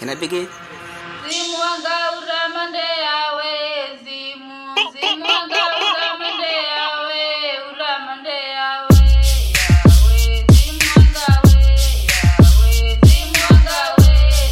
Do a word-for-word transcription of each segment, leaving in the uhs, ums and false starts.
Can I begin? Zimwanga uramande yawe, zimu, zimwanga uramande yawe, uramande yawe, yawe, zimwanga we, yawe, zimwanga we,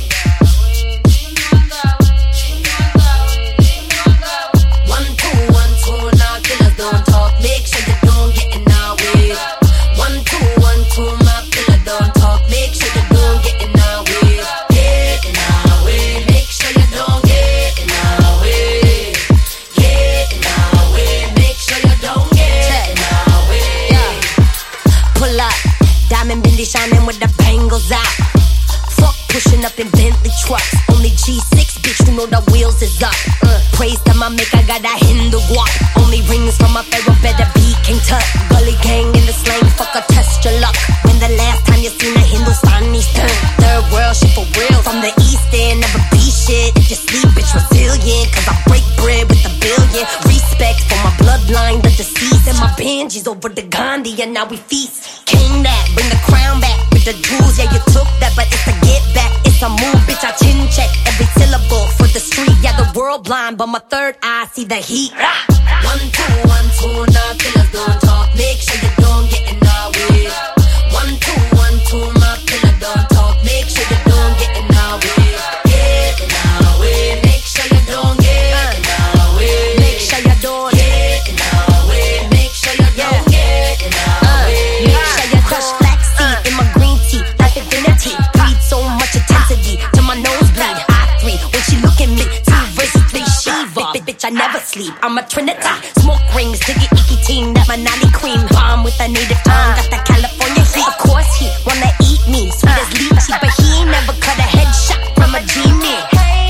yawe, zimwanga we, zimwanga we, zimwanga we. One, two, one, two, now killers don't talk, make sure you don't get in our way. One, two, one, two, my killer don't talk, make sure you don't get in our way. Get in our way, make sure you don't get in our way. Get in our way, make sure you don't get in our way. Yeah. Pull up, diamond Bentley shining with the bangles out. Fuck pushing up in Bentley trucks. Only G six, bitch, you know the wheels is up. Uh, praise to my maker, got that Hindu guap. Only rings from a pharaoh, better be King Tut. Gully gang in the slang, fuck a test your luck. When the last time you seen a Hindustani turn? Third world shit for real. From the east end, never be shit. If you sleep, bitch, resilient. Cause I break bread with a billion. Respect for my bloodline, the deceased. And my Benjis over the Gandhi, and now we feast. King that, bring the crown back with the jewels. Yeah, you took that, but it's a get back. It's a move, bitch, I chin check every syllable for the street. Yeah, the world blind, but my third eye see the heat. One, two, one, two, now killers don't talk. Make sure you don't get in our way. One, two, one, two, my killer don't talk. Make sure you don't get in our way. Get in our way. Make sure you don't get in our way. Make sure you don't get in our way. Make sure you don't get in our way. Make sure you crush black seed in my green tea. Like divinity. Breathe so much intensity to my nosebleed. I three when she look at me. Two versus three Shiva. Bitch, bitch, I never sleep. I'm a trinity. Smoke rings, diggy icky team. That Manali cream. Bomb with a native tongue. Got that California heat. Of course he wanna eat me. Sweet as lychee. But he ain't never cut a headshot from a genie.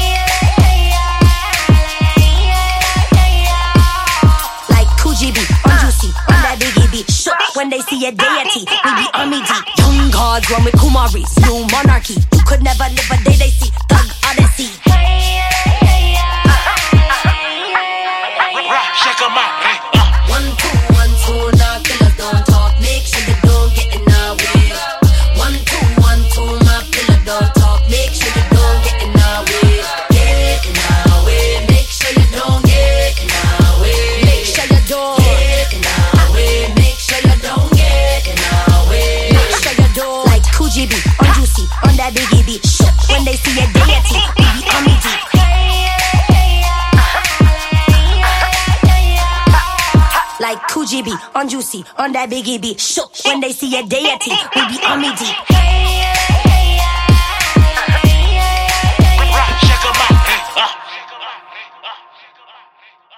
Like Kuji B, on Juicy, on that Biggie B. Shook when they see a deity. We be army deep. Young gods run with Kumaris. New monarchy. You could never live a day they see. Thug Odyssey. Check 'em out, hey. One, two, one, two, now killers don't talk. Make sure you don't get in our way. One, two, one, two, my killer don't talk. Make sure you don't get in our way. Get in our way. Make sure you don't get in our way. Make sure you don't get in our way. Make sure you don't get in our way. Make sure you don't. Like Kuji B, on Juicy, on that Biggie B. Shook when they see a deity. We be army deep. Like Kuji B, on Juicy, on that Biggie B. Shook when they see a deity. We be army deep. Check 'em out, hey.